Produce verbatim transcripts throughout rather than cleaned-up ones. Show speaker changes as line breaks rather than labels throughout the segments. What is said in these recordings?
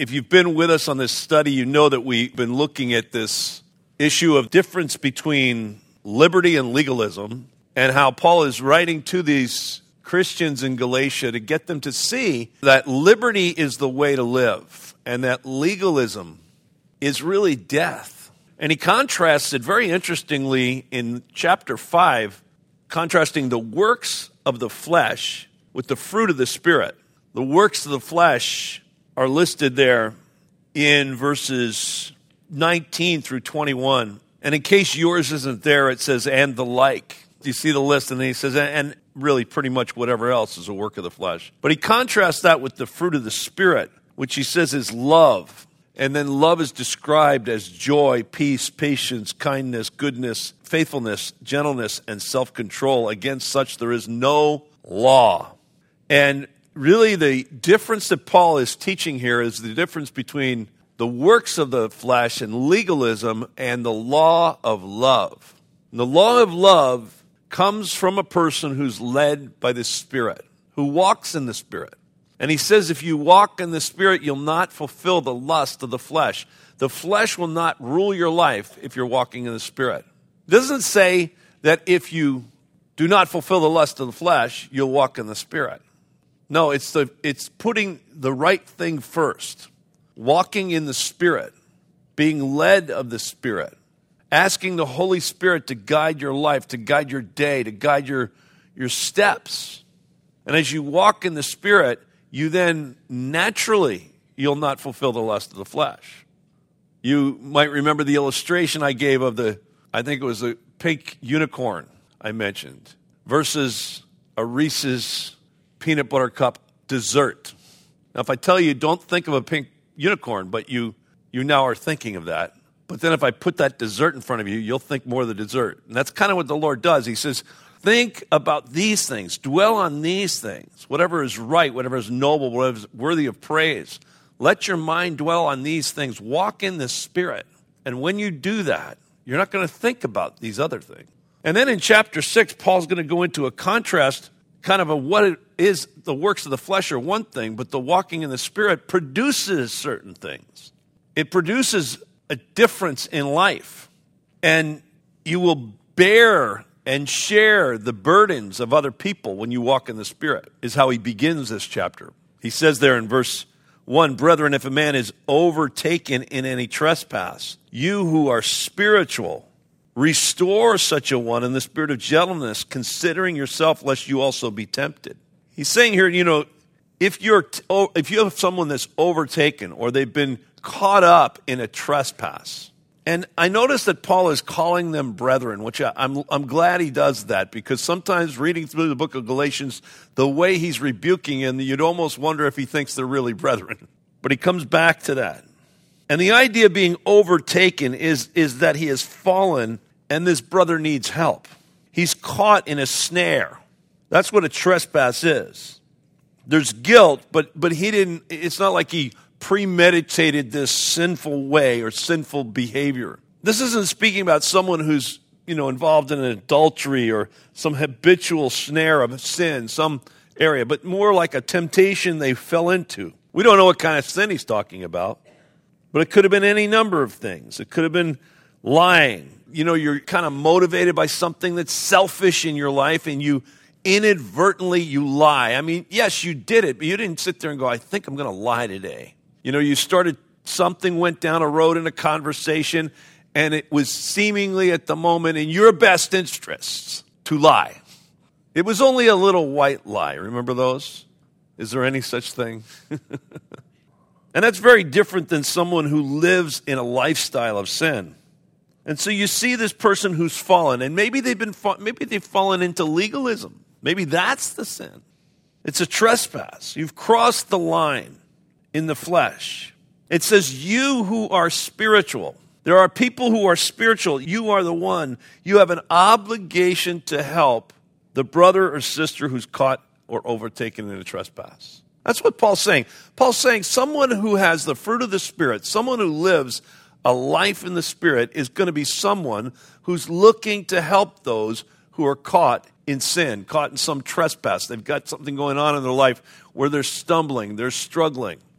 If you've been with us on this study, you know that we've been looking at this issue of difference between liberty and legalism, and how Paul is writing to these Christians in Galatia to get them to see that liberty is the way to live, and that legalism is really death. And he contrasts it very interestingly in chapter five, contrasting the works of the flesh with the fruit of the Spirit. The works of the flesh are listed there in verses nineteen through twenty-one. And in case yours isn't there, it says, and the like. You see the list, and then he says, and really pretty much whatever else is a work of the flesh. But he contrasts that with the fruit of the Spirit, which he says is love. And then love is described as joy, peace, patience, kindness, goodness, faithfulness, gentleness, and self-control. Against such there is no law. And really the difference that Paul is teaching here is the difference between the works of the flesh and legalism and the law of love. And the law of love comes from a person who's led by the Spirit, who walks in the Spirit. And he says if you walk in the Spirit, you'll not fulfill the lust of the flesh. The flesh will not rule your life if you're walking in the Spirit. It doesn't say that if you do not fulfill the lust of the flesh, you'll walk in the Spirit. No, it's the it's putting the right thing first. Walking in the Spirit, being led of the Spirit, asking the Holy Spirit to guide your life, to guide your day, to guide your, your steps. And as you walk in the Spirit, you then naturally, you'll not fulfill the lust of the flesh. You might remember the illustration I gave of the, I think it was a pink unicorn I mentioned, versus a Reese's peanut butter cup dessert. Now, if I tell you, don't think of a pink unicorn, but you you now are thinking of that. But then if I put that dessert in front of you, you'll think more of the dessert. And that's kind of what the Lord does. He says, think about these things. Dwell on these things. Whatever is right, whatever is noble, whatever is worthy of praise. Let your mind dwell on these things. Walk in the Spirit. And when you do that, you're not going to think about these other things. And then in chapter six, Paul's going to go into a contrast, kind of a what it is, the works of the flesh are one thing, but the walking in the Spirit produces certain things. It produces a difference in life. And you will bear and share the burdens of other people when you walk in the Spirit, is how he begins this chapter. He says there in verse one, brethren, if a man is overtaken in any trespass, you who are spiritual, restore such a one in the spirit of gentleness, considering yourself, lest you also be tempted. He's saying here, you know, if you're if you have someone that's overtaken or they've been caught up in a trespass, and I notice that Paul is calling them brethren, which I, I'm I'm glad he does that, because sometimes reading through the book of Galatians, the way he's rebuking them, you'd almost wonder if he thinks they're really brethren. But he comes back to that. And the idea of being overtaken is, is that he has fallen and this brother needs help. He's caught in a snare. That's what a trespass is. There's guilt, but but he didn't, it's not like he premeditated this sinful way or sinful behavior. This isn't speaking about someone who's, you know, involved in an adultery or some habitual snare of sin, some area, but more like a temptation they fell into. We don't know what kind of sin he's talking about. But it could have been any number of things. It could have been lying. You know, you're kind of motivated by something that's selfish in your life, and you inadvertently, you lie. I mean, yes, you did it, but you didn't sit there and go, I think I'm going to lie today. You know, you started, something went down a road in a conversation, and it was seemingly at the moment in your best interests to lie. It was only a little white lie. Remember those? Is there any such thing? And that's very different than someone who lives in a lifestyle of sin. And so you see this person who's fallen, and maybe they've been maybe they've fallen into legalism. Maybe that's the sin. It's a trespass. You've crossed the line in the flesh. It says, you who are spiritual. There are people who are spiritual. You are the one. You have an obligation to help the brother or sister who's caught or overtaken in a trespass. That's what Paul's saying. Paul's saying someone who has the fruit of the Spirit, someone who lives a life in the Spirit, is going to be someone who's looking to help those who are caught in sin, caught in some trespass. They've got something going on in their life where they're stumbling, they're struggling.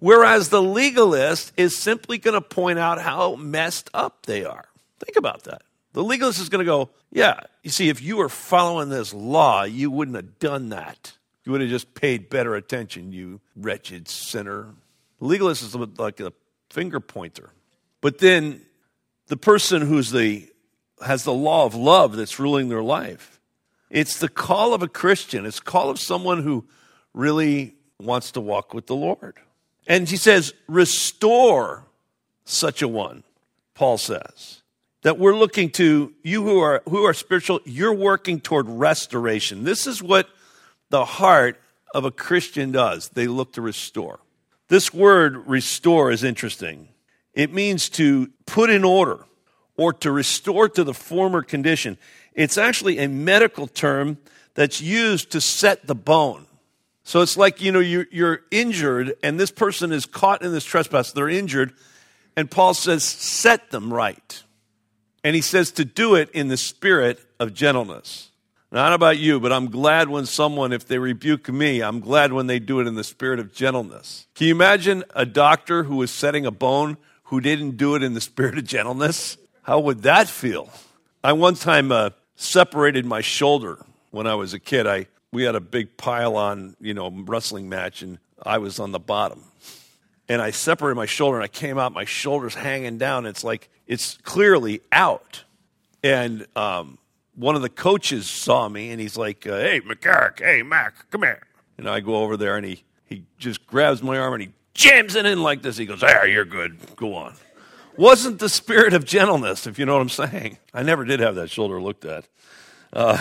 Whereas the legalist is simply going to point out how messed up they are. Think about that. The legalist is going to go, yeah, you see, if you were following this law, you wouldn't have done that. You would have just paid better attention, you wretched sinner. The legalist is like a finger pointer. But then the person who's the has the law of love that's ruling their life, it's the call of a Christian. It's the call of someone who really wants to walk with the Lord. And he says, restore such a one, Paul says. That we're looking to, you who are who are spiritual, you're working toward restoration. This is what the heart of a Christian does. They look to restore. This word restore is interesting. It means to put in order or to restore to the former condition. It's actually a medical term that's used to set the bone. So it's like, you know, you're, you're injured and this person is caught in this trespass. They're injured. And Paul says, set them right. And he says to do it in the spirit of gentleness. Now, I don't know about you, but I'm glad when someone, if they rebuke me, I'm glad when they do it in the spirit of gentleness. Can you imagine a doctor who was setting a bone who didn't do it in the spirit of gentleness? How would that feel? I one time uh, separated my shoulder when I was a kid. I we had a big pile-on, you know, wrestling match, and I was on the bottom. And I separated my shoulder, and I came out, my shoulder's hanging down. It's like, it's clearly out. And um, one of the coaches saw me, and he's like, uh, hey, McCarrick, hey, Mac, come here. And I go over there, and he, he just grabs my arm, and he jams it in like this. He goes, ah, you're good, go on. Wasn't the spirit of gentleness, if you know what I'm saying. I never did have that shoulder looked at. Uh,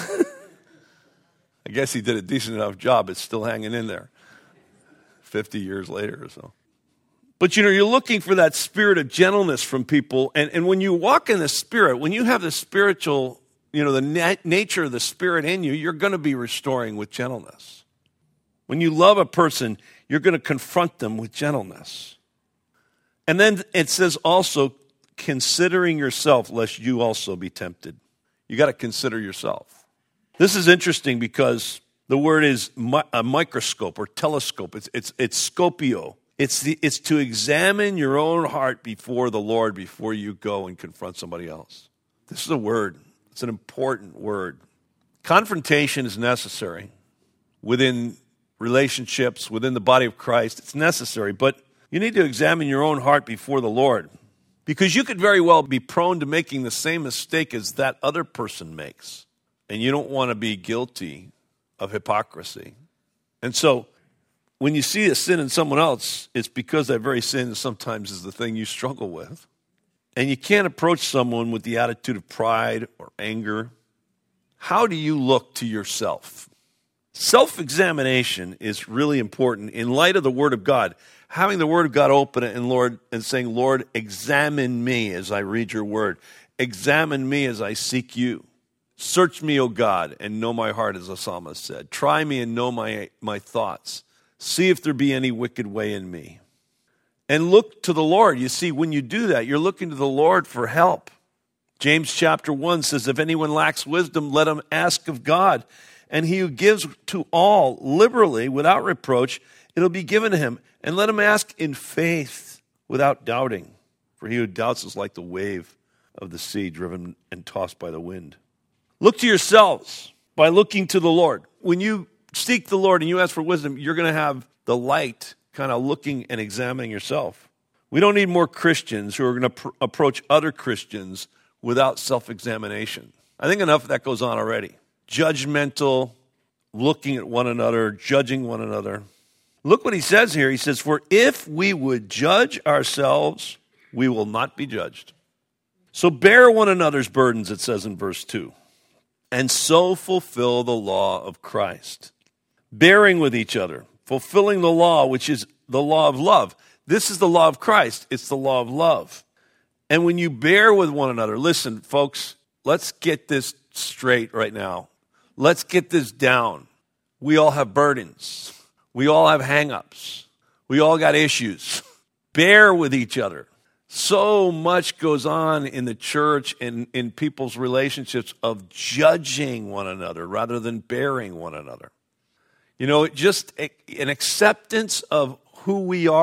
I guess he did a decent enough job. It's still hanging in there fifty years later or so. But, you know, you're looking for that spirit of gentleness from people. And, and when you walk in the Spirit, when you have the spiritual, you know, the nat- nature of the Spirit in you, you're going to be restoring with gentleness. When you love a person, you're going to confront them with gentleness. And then it says also, considering yourself, lest you also be tempted. You got to consider yourself. This is interesting because the word is mi- a microscope or telescope. It's, it's, it's scopio. It's the, it's to examine your own heart before the Lord before you go and confront somebody else. This is a word. It's an important word. Confrontation is necessary within relationships, within the body of Christ. It's necessary, but you need to examine your own heart before the Lord because you could very well be prone to making the same mistake as that other person makes, and you don't want to be guilty of hypocrisy. And so when you see a sin in someone else, it's because that very sin sometimes is the thing you struggle with. And you can't approach someone with the attitude of pride or anger. How do you look to yourself? Self-examination is really important in light of the Word of God. Having the Word of God open and Lord and saying, Lord, examine me as I read your Word. Examine me as I seek you. Search me, O God, and know my heart, as the psalmist said. Try me and know my, my thoughts. See if there be any wicked way in me. And look to the Lord. You see, when you do that, you're looking to the Lord for help. James chapter one says, if anyone lacks wisdom, let him ask of God. And he who gives to all liberally without reproach, it'll be given to him. And let him ask in faith without doubting. For he who doubts is like the wave of the sea driven and tossed by the wind. Look to yourselves by looking to the Lord. When you seek the Lord and you ask for wisdom, you're going to have the light kind of looking and examining yourself. We don't need more Christians who are going to pr- approach other Christians without self-examination. I think enough of that goes on already. Judgmental, looking at one another, judging one another. Look what he says here. He says, for if we would judge ourselves, we will not be judged. So bear one another's burdens, it says in verse two. And so fulfill the law of Christ. Bearing with each other, fulfilling the law, which is the law of love. This is the law of Christ. It's the law of love. And when you bear with one another, listen, folks, let's get this straight right now. Let's get this down. We all have burdens. We all have hang-ups. We all got issues. Bear with each other. So much goes on in the church and in people's relationships of judging one another rather than bearing one another. You know, just an acceptance of who we are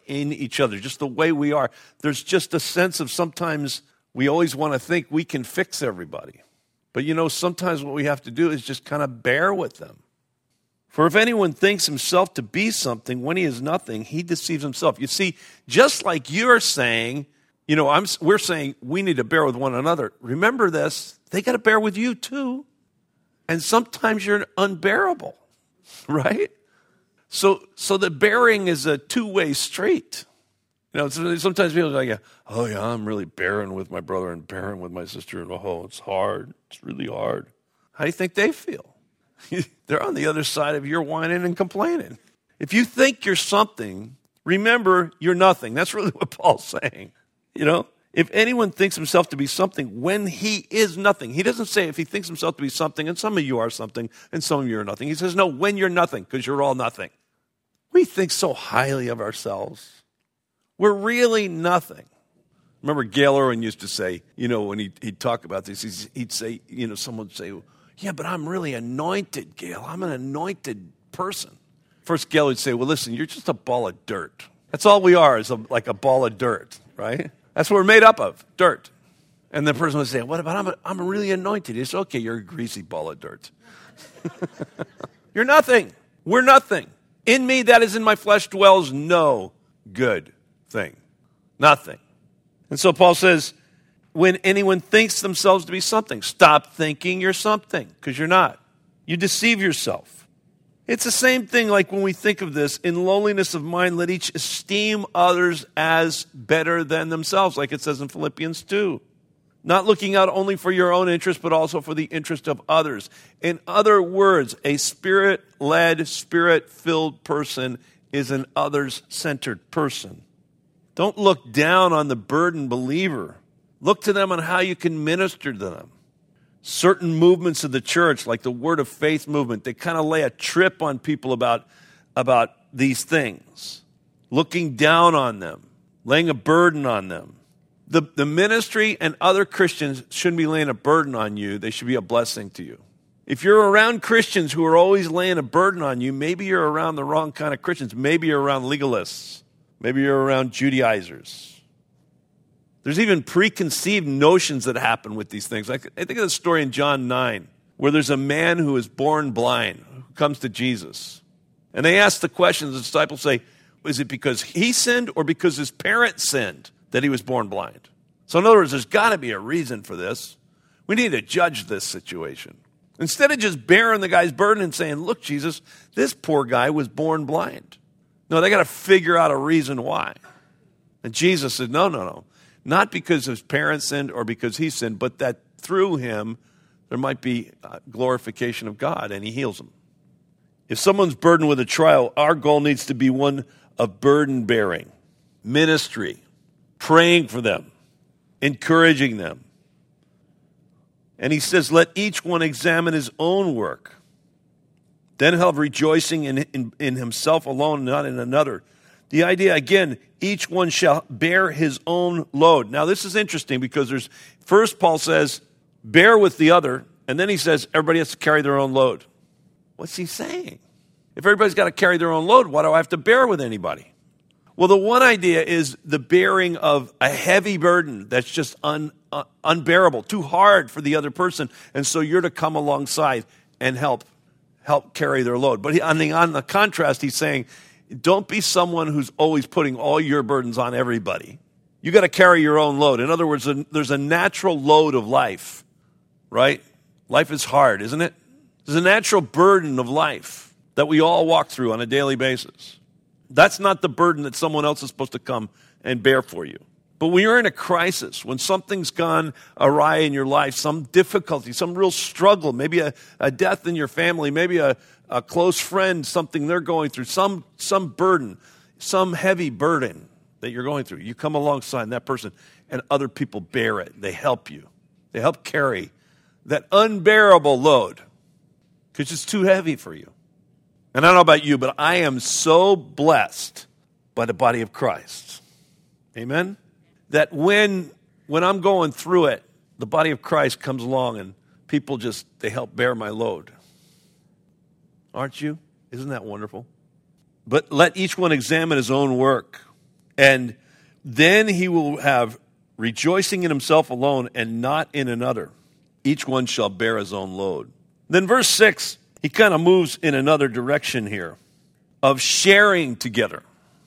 in each other, just the way we are. There's just a sense of sometimes we always want to think we can fix everybody. But you know, sometimes what we have to do is just kind of bear with them. For if anyone thinks himself to be something when he is nothing, he deceives himself. You see, just like you're saying, you know, I'm, we're saying we need to bear with one another. Remember this, they got to bear with you too. And sometimes you're unbearable, right? So so the bearing is a two-way street. You know, sometimes people are like, oh yeah, I'm really bearing with my brother and bearing with my sister. And oh, it's hard. It's really hard. How do you think they feel? They're on the other side of your whining and complaining. If you think you're something, remember you're nothing. That's really what Paul's saying. You know, if anyone thinks himself to be something when he is nothing. He doesn't say if he thinks himself to be something, and some of you are something, and some of you are nothing. He says, no, when you're nothing, because you're all nothing. We think so highly of ourselves. We're really nothing. Remember Gail Irwin used to say, you know, when he'd, he'd talk about this, he'd say, you know, someone would say, yeah, but I'm really anointed, Gail. I'm an anointed person. First, Gail would say, well, listen, you're just a ball of dirt. That's all we are, is a, like a ball of dirt, right? That's what we're made up of, dirt. And the person would say, what about I'm, a, I'm really anointed? It's okay, you're a greasy ball of dirt. You're nothing. We're nothing. In me, that is in my flesh, dwells no good thing. Nothing. And so Paul says, when anyone thinks themselves to be something, stop thinking you're something, because you're not. You deceive yourself. It's the same thing like when we think of this, in lowliness of mind, let each esteem others as better than themselves, like it says in Philippians two. Not looking out only for your own interest, but also for the interest of others. In other words, a spirit-led, spirit-filled person is an others-centered person. Don't look down on the burdened believer. Look to them on how you can minister to them. Certain movements of the church, like the Word of Faith movement, they kind of lay a trip on people about, about these things. Looking down on them, laying a burden on them. The, the ministry and other Christians shouldn't be laying a burden on you. They should be a blessing to you. If you're around Christians who are always laying a burden on you, maybe you're around the wrong kind of Christians. Maybe you're around legalists. Maybe you're around Judaizers. There's even preconceived notions that happen with these things. I think of the story in John nine, where there's a man who is born blind, who comes to Jesus. And they ask the question, the disciples say, is it because he sinned or because his parents sinned that he was born blind? So in other words, there's got to be a reason for this. We need to judge this situation. Instead of just bearing the guy's burden and saying, look, Jesus, this poor guy was born blind. No, they got to figure out a reason why. And Jesus said, no, no, no. Not because his parents sinned or because he sinned, but that through him there might be glorification of God, and he heals him. If someone's burdened with a trial, our goal needs to be one of burden bearing, ministry, praying for them, encouraging them. And he says, let each one examine his own work. Then he'll have rejoicing in, in, in himself alone, not in another. The idea, again, each one shall bear his own load. Now, this is interesting because there's, first Paul says, bear with the other, and then he says everybody has to carry their own load. What's he saying? If everybody's got to carry their own load, why do I have to bear with anybody? Well, the one idea is the bearing of a heavy burden that's just un, uh, unbearable, too hard for the other person, and so you're to come alongside and help help carry their load. But he, on, the, on the contrast, he's saying, don't be someone who's always putting all your burdens on everybody. You got to carry your own load. In other words, there's a natural load of life, right? Life is hard, isn't it? There's a natural burden of life that we all walk through on a daily basis. That's not the burden that someone else is supposed to come and bear for you. But when you're in a crisis, when something's gone awry in your life, some difficulty, some real struggle, maybe a, a death in your family, maybe a, a close friend, something they're going through, some, some burden, some heavy burden that you're going through, you come alongside that person and other people bear it. They help you. They help carry that unbearable load because it's too heavy for you. And I don't know about you, but I am so blessed by the body of Christ. Amen? That when when I'm going through it, the body of Christ comes along and people just, they help bear my load. Aren't you? Isn't that wonderful? But let each one examine his own work. And then he will have rejoicing in himself alone and not in another. Each one shall bear his own load. Then verse six, he kind of moves in another direction here of sharing together,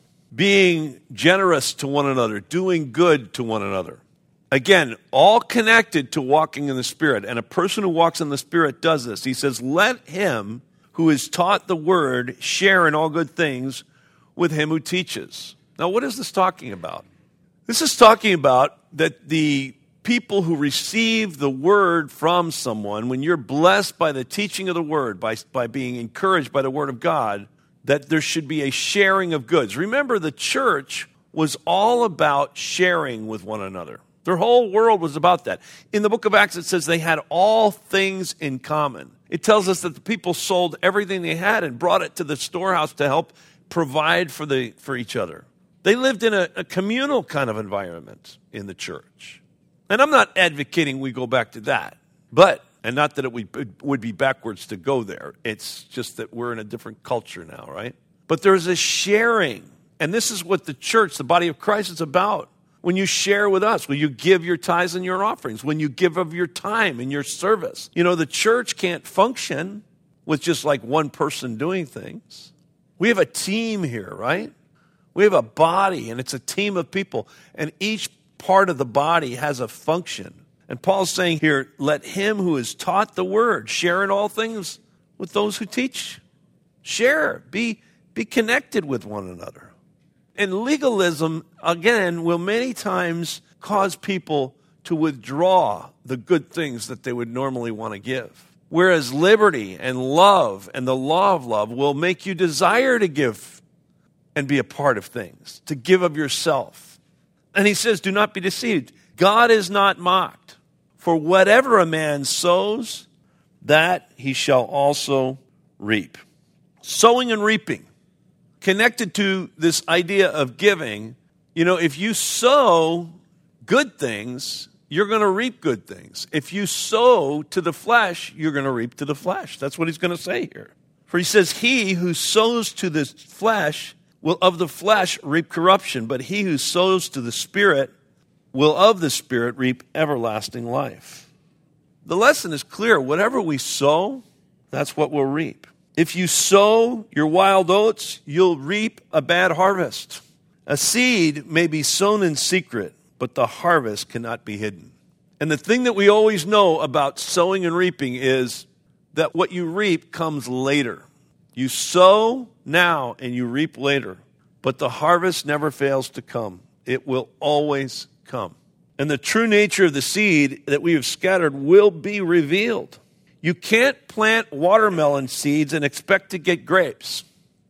being generous to one another, doing good to one another. Again, all connected to walking in the Spirit. And a person who walks in the Spirit does this. He says, let him who is taught the word share in all good things with him who teaches. Now, what is this talking about? This is talking about that the people who receive the word from someone, when you're blessed by the teaching of the word, by, by being encouraged by the word of God, that there should be a sharing of goods. Remember, the church was all about sharing with one another. Their whole world was about that. In the book of Acts, it says they had all things in common. It tells us that the people sold everything they had and brought it to the storehouse to help provide for the for each other. They lived in a, a communal kind of environment in the church. And I'm not advocating we go back to that, but, and not that it would, would be backwards to go there. It's just that we're in a different culture now, right? But there's a sharing. And this is what the church, the body of Christ, is about. When you share with us, when you give your tithes and your offerings, when you give of your time and your service. You know, the church can't function with just like one person doing things. We have a team here, right? We have a body, and it's a team of people. And each part of the body has a function. And Paul's saying here, let him who is taught the word share in all things with those who teach. Share. Be, be connected with one another. And legalism, again, will many times cause people to withdraw the good things that they would normally want to give. Whereas liberty and love and the law of love will make you desire to give and be a part of things, to give of yourself. And he says, do not be deceived. God is not mocked. For whatever a man sows, that he shall also reap. Sowing and reaping. Connected to this idea of giving, you know, if you sow good things, you're going to reap good things. If you sow to the flesh, you're going to reap to the flesh. That's what he's going to say here. For he says, he who sows to the flesh will of the flesh reap corruption, but he who sows to the Spirit will of the Spirit reap everlasting life. The lesson is clear. Whatever we sow, that's what we'll reap. If you sow your wild oats, you'll reap a bad harvest. A seed may be sown in secret, but the harvest cannot be hidden. And the thing that we always know about sowing and reaping is that what you reap comes later. You sow now and you reap later, but the harvest never fails to come. It will always come. And the true nature of the seed that we have scattered will be revealed. You can't plant watermelon seeds and expect to get grapes.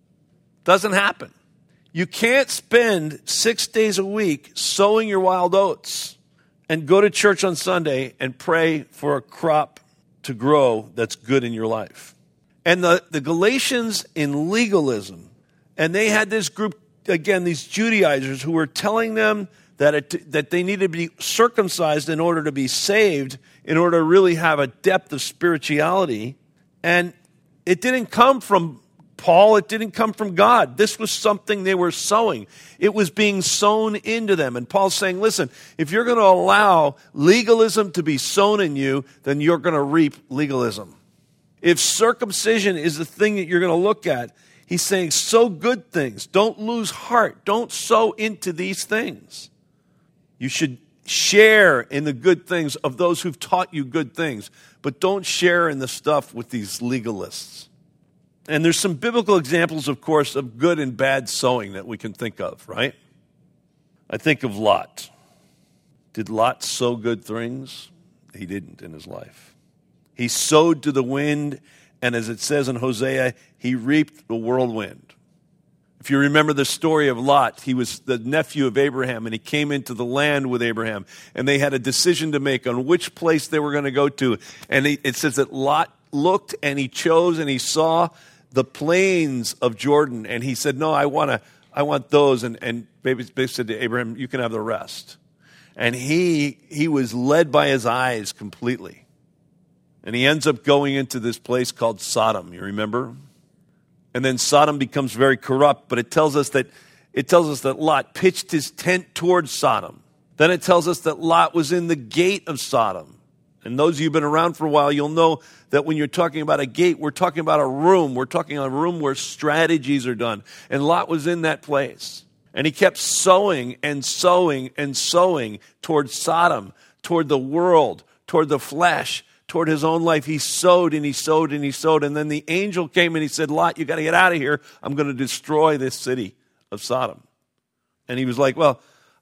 Doesn't happen. You can't spend six days a week sowing your wild oats and go to church on Sunday and pray for a crop to grow that's good in your life. And the, the Galatians in legalism, and they had this group, again, these Judaizers who were telling them that it, that they needed to be circumcised in order to be saved, in order to really have a depth of spirituality. And it didn't come from Paul. It didn't come from God. This was something they were sowing. It was being sown into them. And Paul's saying, listen, if you're going to allow legalism to be sown in you, then you're going to reap legalism. If circumcision is the thing that you're going to look at, he's saying sow good things. Don't lose heart. Don't sow into these things. You should share in the good things of those who've taught you good things, but don't share in the stuff with these legalists. And there's some biblical examples, of course, of good and bad sowing that we can think of, right? I think of Lot. Did Lot sow good things? He didn't in his life. He sowed to the wind, and as it says in Hosea, he reaped the whirlwind. If you remember the story of Lot, he was the nephew of Abraham, and he came into the land with Abraham, and they had a decision to make on which place they were going to go to. And it says that Lot looked, and he chose, and he saw the plains of Jordan, and he said, no, I want to, I want those. And, and basically said to Abraham, you can have the rest. And he he was led by his eyes completely. And he ends up going into this place called Sodom, you remember? And then Sodom becomes very corrupt, but it tells us that it tells us that Lot pitched his tent towards Sodom. Then it tells us that Lot was in the gate of Sodom. And those of you who've been around for a while, you'll know that when you're talking about a gate, we're talking about a room. We're talking about a room where strategies are done. And Lot was in that place. And he kept sowing and sowing and sowing toward Sodom, toward the world, toward the flesh, toward his own life. He sowed and he sowed and he sowed. And then the angel came and he said, Lot, you got to get out of here. I'm going to destroy this city of Sodom. And he was like, well,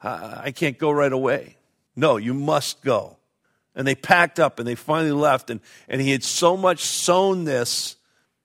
I can't go right away. No, you must go. And they packed up and they finally left. And, and he had so much sown this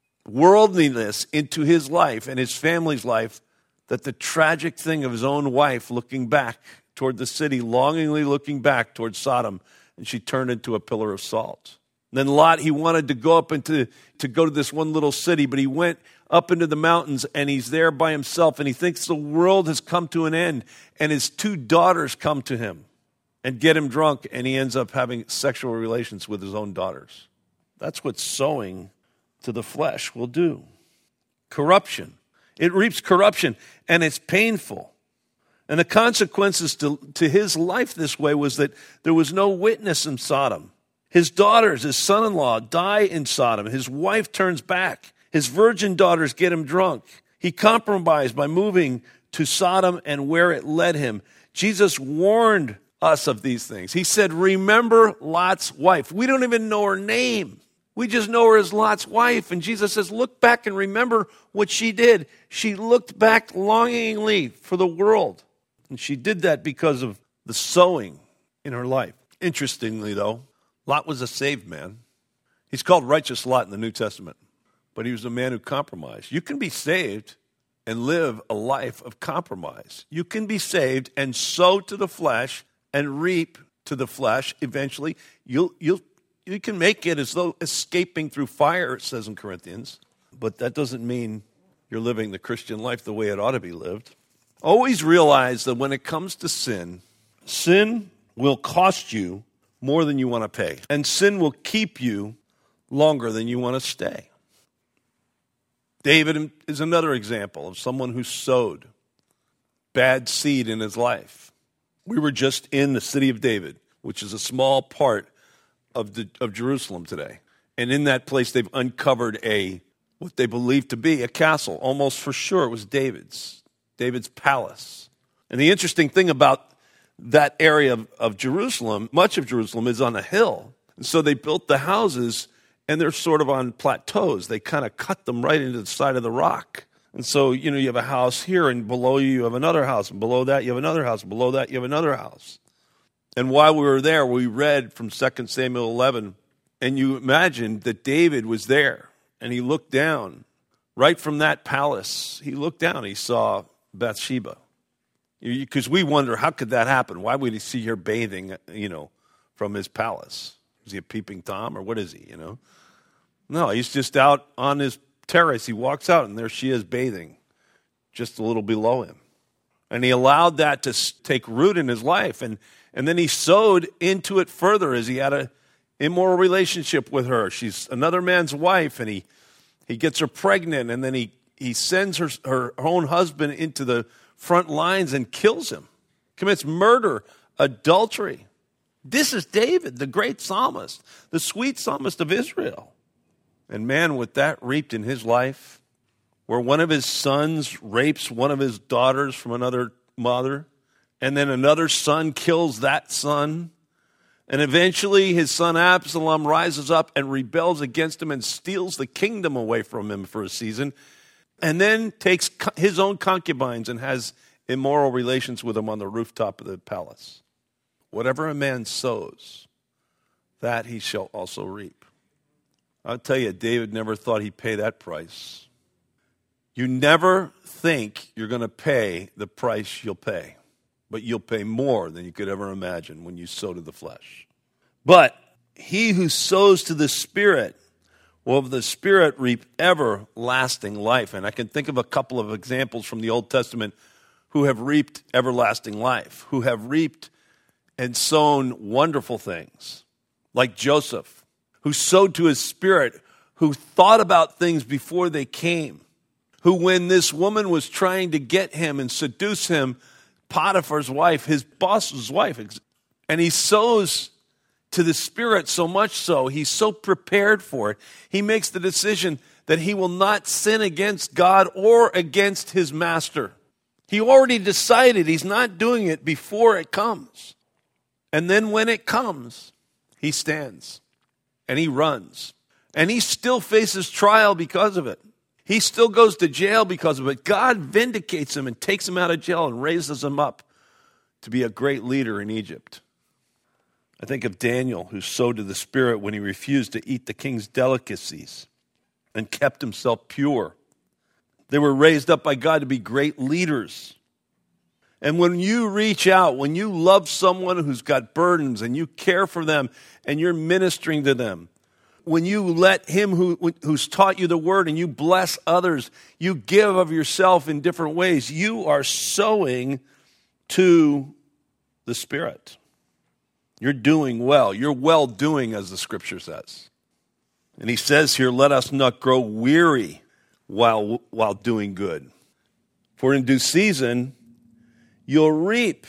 worldliness into his life and his family's life that the tragic thing of his own wife looking back toward the city, longingly looking back toward Sodom, and she turned into a pillar of salt. And then Lot, he wanted to go up into to go to this one little city, but he went up into the mountains and he's there by himself and he thinks the world has come to an end, and his two daughters come to him and get him drunk, and he ends up having sexual relations with his own daughters. That's what sowing to the flesh will do. Corruption. It reaps corruption, and it's painful. And the consequences to, to his life this way was that there was no witness in Sodom. His daughters, his son-in-law, die in Sodom. His wife turns back. His virgin daughters get him drunk. He compromised by moving to Sodom and where it led him. Jesus warned us of these things. He said, remember Lot's wife. We don't even know her name. We just know her as Lot's wife. And Jesus says, look back and remember what she did. She looked back longingly for the world. And she did that because of the sowing in her life. Interestingly, though, Lot was a saved man. He's called righteous Lot in the New Testament. But he was a man who compromised. You can be saved and live a life of compromise. You can be saved and sow to the flesh and reap to the flesh. Eventually, you'll you'll you can make it as though escaping through fire, it says in Corinthians. But that doesn't mean you're living the Christian life the way it ought to be lived. Always realize that when it comes to sin, sin will cost you more than you want to pay. And sin will keep you longer than you want to stay. David is another example of someone who sowed bad seed in his life. We were just in the city of David, which is a small part of the, of Jerusalem today. And in that place, they've uncovered a what they believe to be a castle. Almost for sure it was David's, David's palace. And the interesting thing about that area of, of Jerusalem, much of Jerusalem is on a hill. And so they built the houses, and they're sort of on plateaus. They kind of cut them right into the side of the rock. And so, you know, you have a house here, and below you, you have another house, and below that, you have another house, and below that, you have another house. And while we were there, we read from Second Samuel eleven, and you imagined that David was there, and he looked down. Right from that palace, he looked down, he saw Bathsheba. Because we wonder, how could that happen? Why would he see her bathing, you know, from his palace? Is he a peeping Tom, or what is he, you know? No, he's just out on his terrace. He walks out, and there she is bathing just a little below him. And he allowed that to take root in his life. And, and then he sowed into it further as he had an immoral relationship with her. She's another man's wife, and he, he gets her pregnant, and then he, he sends her, her own husband into the front lines and kills him, commits murder, adultery. This is David, the great psalmist, the sweet psalmist of Israel. And man, with that reaped in his life, where one of his sons rapes one of his daughters from another mother, and then another son kills that son, and eventually his son Absalom rises up and rebels against him and steals the kingdom away from him for a season, and then takes his own concubines and has immoral relations with them on the rooftop of the palace. Whatever a man sows, that he shall also reap. I'll tell you, David never thought he'd pay that price. You never think you're going to pay the price you'll pay, but you'll pay more than you could ever imagine when you sow to the flesh. But he who sows to the Spirit will of the Spirit reap everlasting life. And I can think of a couple of examples from the Old Testament who have reaped everlasting life, who have reaped and sown wonderful things, like Joseph, who sowed to his spirit, who thought about things before they came, who when this woman was trying to get him and seduce him, Potiphar's wife, his boss's wife, and he sows to the Spirit so much so, he's so prepared for it, he makes the decision that he will not sin against God or against his master. He already decided he's not doing it before it comes. And then when it comes, he stands and he runs. And he still faces trial because of it. He still goes to jail because of it. God vindicates him and takes him out of jail and raises him up to be a great leader in Egypt. I think of Daniel, who sowed to the Spirit when he refused to eat the king's delicacies and kept himself pure. They were raised up by God to be great leaders. And when you reach out, when you love someone who's got burdens and you care for them and you're ministering to them, when you let him who, who's taught you the word and you bless others, you give of yourself in different ways, you are sowing to the Spirit. You're doing well. You're well doing, as the scripture says. And he says here, let us not grow weary while, while doing good. For in due season, you'll reap.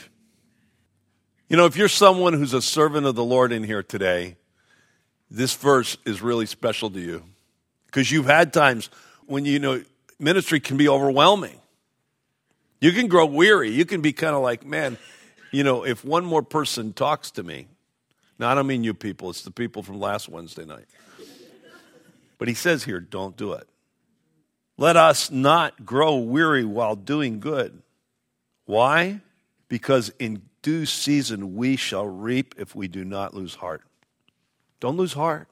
You know, if you're someone who's a servant of the Lord in here today, this verse is really special to you. Because you've had times when, you know, ministry can be overwhelming. You can grow weary. You can be kind of like, man, you know, if one more person talks to me. Now, I don't mean you people. It's the people from last Wednesday night. But he says here, don't do it. Let us not grow weary while doing good. Why? Because in due season we shall reap if we do not lose heart. Don't lose heart.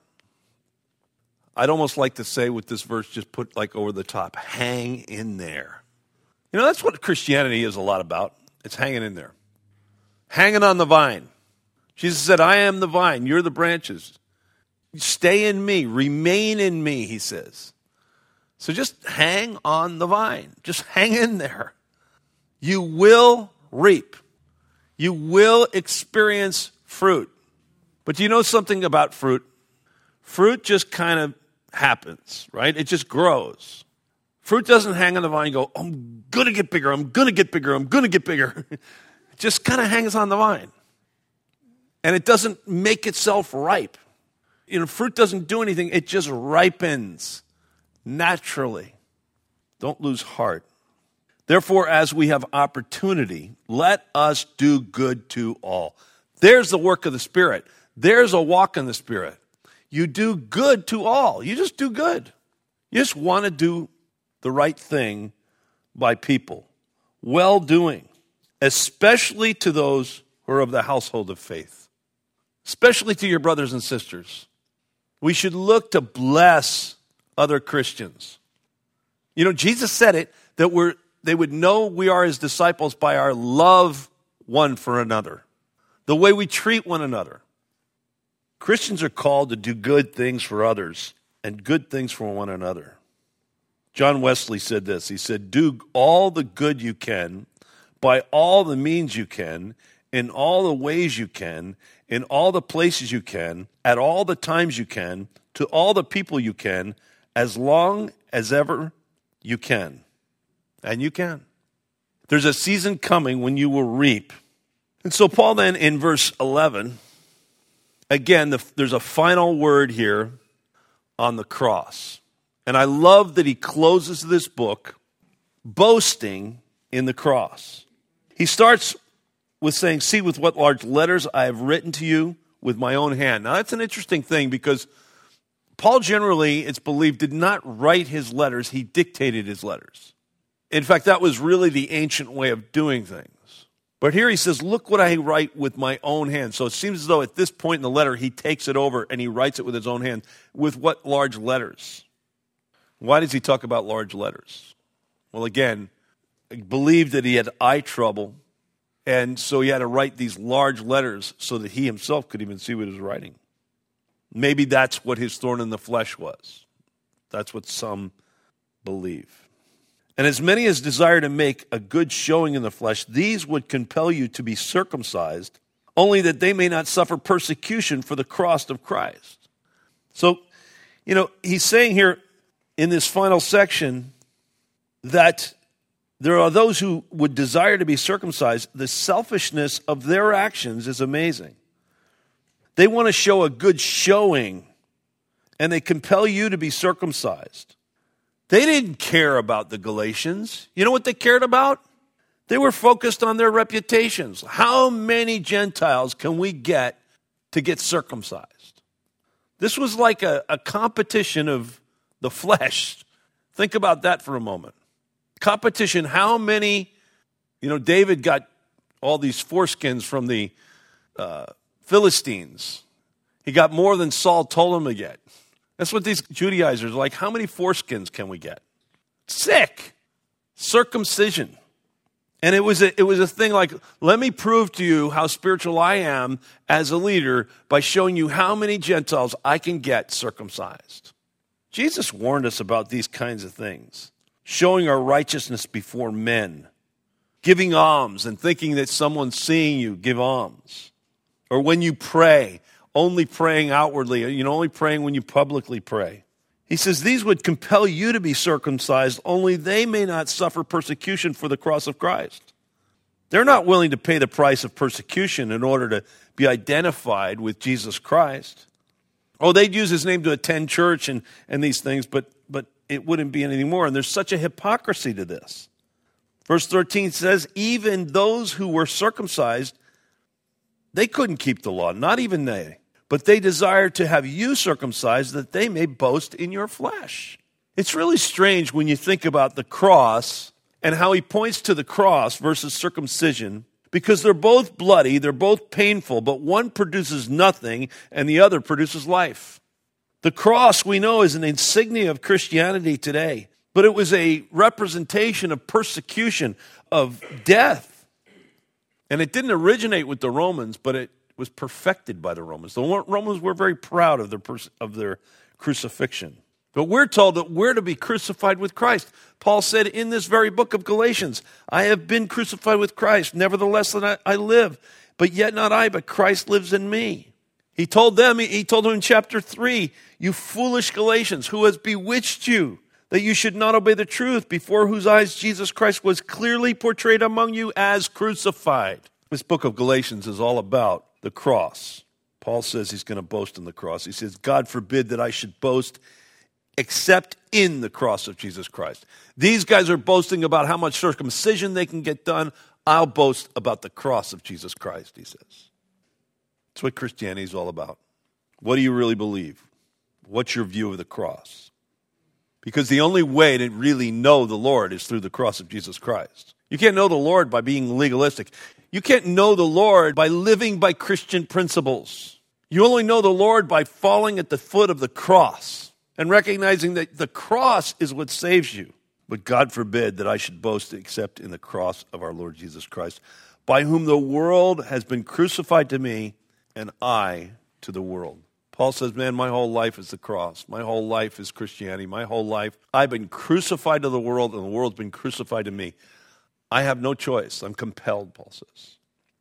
I'd almost like to say with this verse, just put like over the top, hang in there. You know, that's what Christianity is a lot about. It's hanging in there. Hanging on the vine. Jesus said, I am the vine, you're the branches. Stay in me, remain in me, he says. So just hang on the vine. Just hang in there. You will reap. You will experience fruit. But do you know something about fruit? Fruit just kind of happens, right? It just grows. Fruit doesn't hang on the vine and go, I'm going to get bigger, I'm going to get bigger, I'm going to get bigger. It just kind of hangs on the vine. And it doesn't make itself ripe. You know, fruit doesn't do anything. It just ripens naturally. Don't lose heart. Therefore, as we have opportunity, let us do good to all. There's the work of the Spirit. There's a walk in the Spirit. You do good to all. You just do good. You just want to do the right thing by people. Well-doing, especially to those who are of the household of faith. Especially to your brothers and sisters. We should look to bless other Christians. You know, Jesus said it, that we're, they would know we are his disciples by our love one for another. The way we treat one another. Christians are called to do good things for others and good things for one another. John Wesley said this. He said, do all the good you can, by all the means you can, in all the ways you can, in all the places you can, at all the times you can, to all the people you can, as long as ever you can. And you can. There's a season coming when you will reap. And so Paul then in verse eleven, again, the, there's a final word here on the cross. And I love that he closes this book boasting in the cross. He starts with saying, see with what large letters I have written to you with my own hand. Now that's an interesting thing because Paul generally, it's believed, did not write his letters, he dictated his letters. In fact, that was really the ancient way of doing things. But here he says, look what I write with my own hand. So it seems as though at this point in the letter, he takes it over and he writes it with his own hand. With what large letters? Why does he talk about large letters? Well, again, I believe that he had eye trouble. And so he had to write these large letters so that he himself could even see what he was writing. Maybe that's what his thorn in the flesh was. That's what some believe. And as many as desire to make a good showing in the flesh, these would compel you to be circumcised, only that they may not suffer persecution for the cross of Christ. So, you know, he's saying here in this final section, that there are those who would desire to be circumcised. The selfishness of their actions is amazing. They want to show a good showing, and they compel you to be circumcised. They didn't care about the Galatians. You know what they cared about? They were focused on their reputations. How many Gentiles can we get to get circumcised? This was like a, a competition of the flesh. Think about that for a moment. Competition, how many, you know, David got all these foreskins from the uh, Philistines. He got more than Saul told him to get. That's what these Judaizers are like. How many foreskins can we get? Sick. Circumcision. And it was a, it was a thing like, let me prove to you how spiritual I am as a leader by showing you how many Gentiles I can get circumcised. Jesus warned us about these kinds of things. Showing our righteousness before men. Giving alms and thinking that someone's seeing you give alms. Or when you pray, only praying outwardly, you know, only praying when you publicly pray. He says, these would compel you to be circumcised, only they may not suffer persecution for the cross of Christ. They're not willing to pay the price of persecution in order to be identified with Jesus Christ. Oh, they'd use his name to attend church and, and these things, but, but it wouldn't be anything more. And there's such a hypocrisy to this. Verse thirteen says, even those who were circumcised, they couldn't keep the law, not even they. But they desire to have you circumcised that they may boast in your flesh. It's really strange when you think about the cross and how he points to the cross versus circumcision, because they're both bloody, they're both painful, but one produces nothing and the other produces life. The cross, we know, is an insignia of Christianity today, but it was a representation of persecution, of death. And it didn't originate with the Romans, but it was perfected by the Romans. The Romans were very proud of their, of their crucifixion. But we're told that we're to be crucified with Christ. Paul said in this very book of Galatians, I have been crucified with Christ. Nevertheless, I, I live, but yet not I, but Christ lives in me. He told them, he told them in chapter three, you foolish Galatians, who has bewitched you, that you should not obey the truth, before whose eyes Jesus Christ was clearly portrayed among you as crucified. This book of Galatians is all about the cross. Paul says he's going to boast in the cross. He says, God forbid that I should boast except in the cross of Jesus Christ. These guys are boasting about how much circumcision they can get done. I'll boast about the cross of Jesus Christ, he says. That's what Christianity is all about. What do you really believe? What's your view of the cross? Because the only way to really know the Lord is through the cross of Jesus Christ. You can't know the Lord by being legalistic. You can't know the Lord by living by Christian principles. You only know the Lord by falling at the foot of the cross and recognizing that the cross is what saves you. But God forbid that I should boast except in the cross of our Lord Jesus Christ, by whom the world has been crucified to me and I to the world. Paul says, man, my whole life is the cross. My whole life is Christianity. My whole life, I've been crucified to the world and the world's been crucified to me. I have no choice. I'm compelled, Paul says.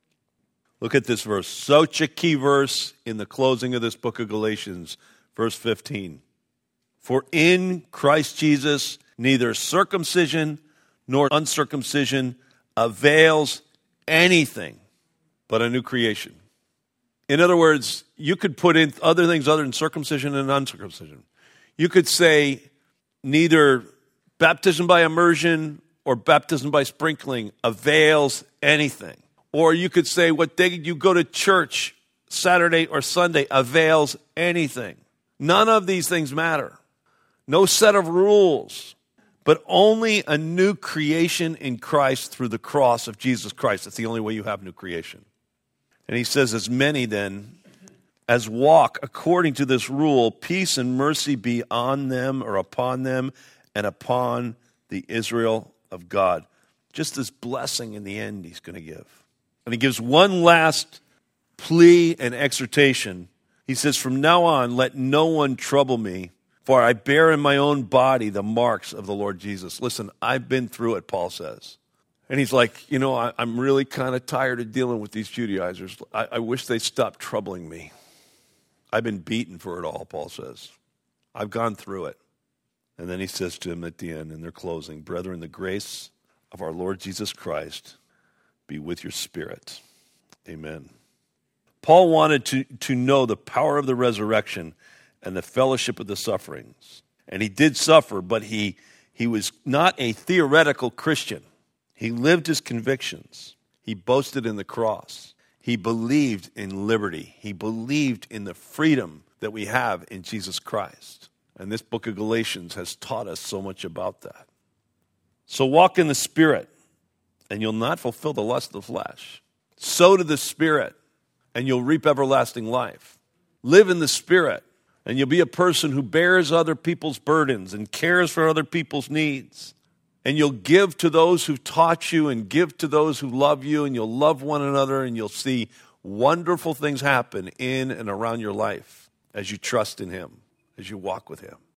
Look at this verse. Such a key verse in the closing of this book of Galatians, verse fifteen. For in Christ Jesus, neither circumcision nor uncircumcision avails anything but a new creation. In other words, you could put in other things other than circumcision and uncircumcision. You could say neither baptism by immersion or baptism by sprinkling avails anything. Or you could say what day you go to church, Saturday or Sunday, avails anything. None of these things matter. No set of rules, but only a new creation in Christ through the cross of Jesus Christ. That's the only way you have new creation. And he says, as many then as walk according to this rule, peace and mercy be on them or upon them and upon the Israel of God. Just this blessing in the end he's going to give. And he gives one last plea and exhortation. He says, from now on, let no one trouble me, for I bear in my own body the marks of the Lord Jesus. Listen, I've been through it, Paul says. And he's like, you know, I, I'm really kind of tired of dealing with these Judaizers. I, I wish they'd stop troubling me. I've been beaten for it all, Paul says. I've gone through it. And then he says to him at the end, in their closing, brethren, the grace of our Lord Jesus Christ be with your spirit. Amen. Paul wanted to, to know the power of the resurrection and the fellowship of the sufferings. And he did suffer, but he, he was not a theoretical Christian. He lived his convictions. He boasted in the cross. He believed in liberty. He believed in the freedom that we have in Jesus Christ. And this book of Galatians has taught us so much about that. So walk in the Spirit, and you'll not fulfill the lust of the flesh. Sow to the Spirit, and you'll reap everlasting life. Live in the Spirit, and you'll be a person who bears other people's burdens and cares for other people's needs. And you'll give to those who've taught you and give to those who love you, and you'll love one another, and you'll see wonderful things happen in and around your life as you trust in Him, as you walk with Him.